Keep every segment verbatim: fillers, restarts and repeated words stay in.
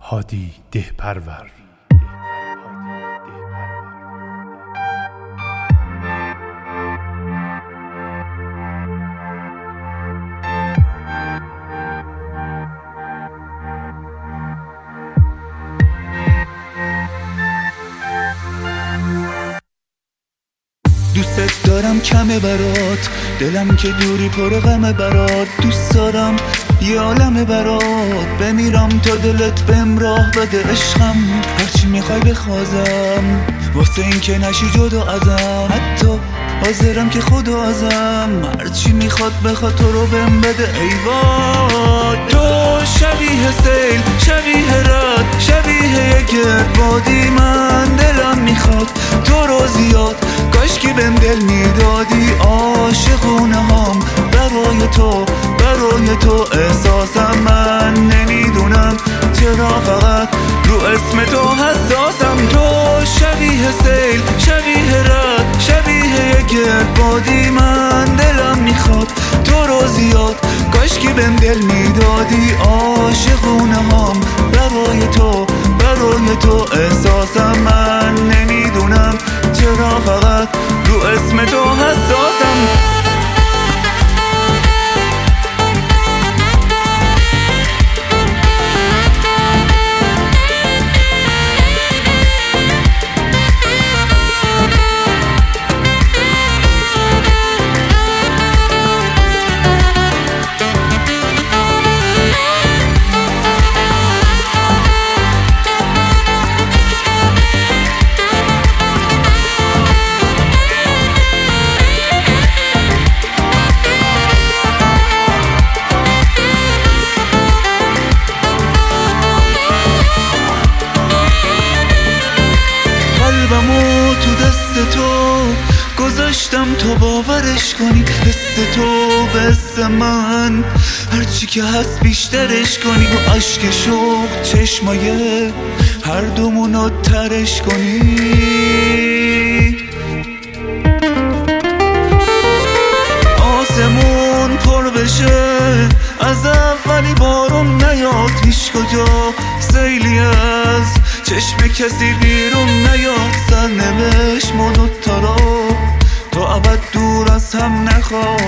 هادی دهپرور. دوست دارم کمه برات، دلم که دوری پر غمه برات. دوست دارم یه عالمه برات، بمیرم تا دلت بهم راه بده عشقم. هرچی میخوای بخوازم واسه این که نشی جدا ازم، حتی حاضرم که خدا ازم. هرچی میخواد بخواد تو رو بهم بده ای وای. تو شبیه سیل، شبیه رد، شبیه یه گردبادی. من دلم میخواد تو رو زیاد، کاشکی بهم دل میدادی. عاشقونه هم برای تو، برای تو احساسم. من نمیدونم چرا فقط رو اسم تو حساسم. تو شبیه سیل، شبیه رد، شبیه یه گردبادی. من دلم میخواد تو رو زیاد، کاشکی بهم دل میدادی. عاشقونه هم برای تو، برای تو احساسم. من نمیدونم چرا فقط رو اسم تو حساسم. قلبمو تو دست تو گذاشتم تو باورش کنی. حس تو به حس من، هرچی که هست بیشترش کنی. با عشق شوق چشمای هر دومونو ترش کنی. آسمون پر بشه از اولی بارون نیاد. هیچ کجا سیلی از چشم کسی بیرون نیاد. سرنوشت ما دوتا رو تو ابد دور از هم نخواه.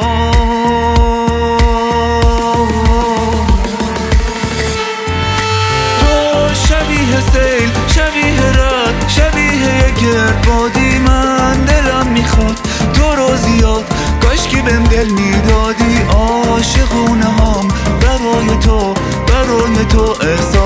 تو شبیه سیل، شبیه رد، شبیه یه گردبادی. من دلم میخواد تو رو زیاد، کاشکی بهم دل میدادی. عاشقونه هم برای تو، برای تو احساس.